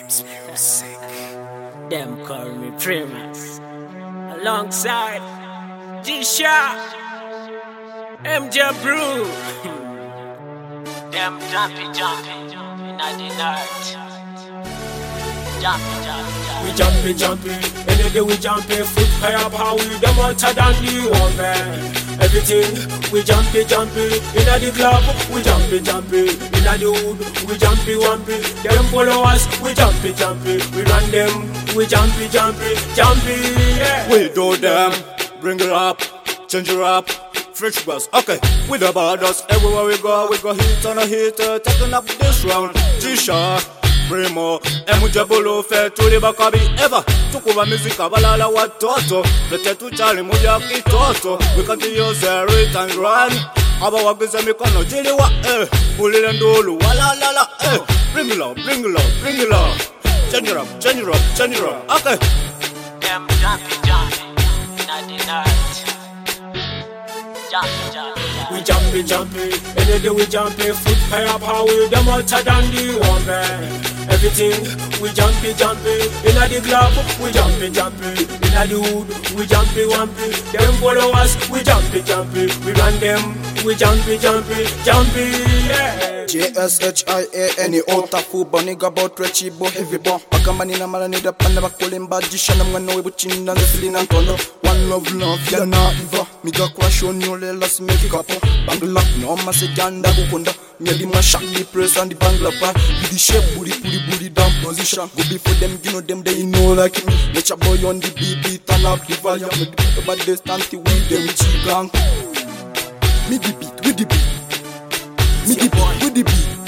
Music. Them call me Primus. Alongside G-Shot, MJ Brew. Them jumpy in the night. Jumpy. Any day we jumpy, foot higher power, them hotter than the woman. Everything we jumpy. Inna the club we jumpy. Inna the hood we jumpy. Them follow us, we jumpy. We run them, we jumpy. Yeah. We do them, bring it up, change it up. Fresh bass, okay. With the borders, everywhere we go hit on a hit, taking up this round. G-Shot, Primo, Emujabolo, fair to the Bakabi ever. Took over music, Abalala, what Toto. The tattoo Charlie, Mujaki Toto. We can use the rate and run. Aba wagiza mikono jili wa Bulile ndulu wala la Bring it low Change it up Okay. Them jumpy in the night. We jumpy, any day we jumpy, foot higher power, them hotter than the woman. Everything we jumpy, inna the club we jumpy, inna the hood we jumpy. Them follow us, we jumpy, we run them, we jumpy, yeah. JSHIA otafu boniga about rechi bo heavy bo akamani na mala ni da panda bakolemba jishana mwana we buchinda nsilina ntono one love ya na iva miga crash on you let's make it up bangla no masejanda kukunda nyadi mashaki press and the bangla pa with the shape booty down position go before them you know them they know like me nature boy on the beat turn up the volume but they stand with them chigang me the beat with the beat with the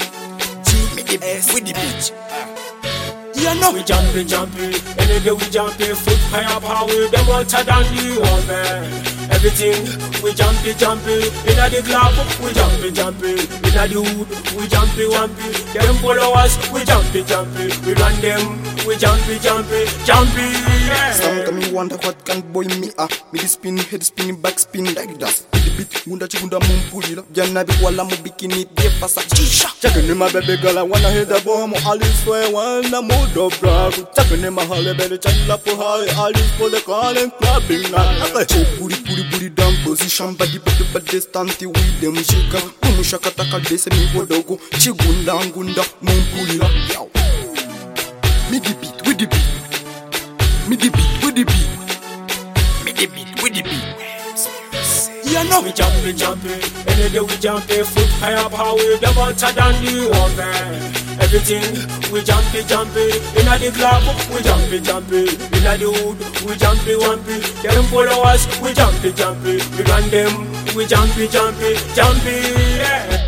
beat. Yeah, no. We jumpy, any day we jumpy, foot higher power, them hotter than the woman. Everything we jumpy, inna the club we jumpy, inna the hood we jumpy. Them follow us, we jumpy, we run them, we jumpy, yeah. Sometimes me wonder what can boy me me the spin, head spinning, back spin like that. Bit gunda chigunda mumpulila jana bikwala mu bikini de pasa G-Shot Checking in my baby girl, I wanna hit the bomb. Alice for wanna mood of brag. Checking in my holly belly, chatting up for high. Alice for the calling clubbing night. Okay, booty down position, body stanti with them shika. Mushaka taka dese mi hodogo. Chigunda mumpulila. Me the beat with the beat. Yeah, no. We jumpy, any day we jumpy, foot higher power, them hotter than the woman. Everything we jumpy, inna the club we jumpy, inna the hood we jumpy. Them follow us, we jumpy, we run them, we jumpy, yeah.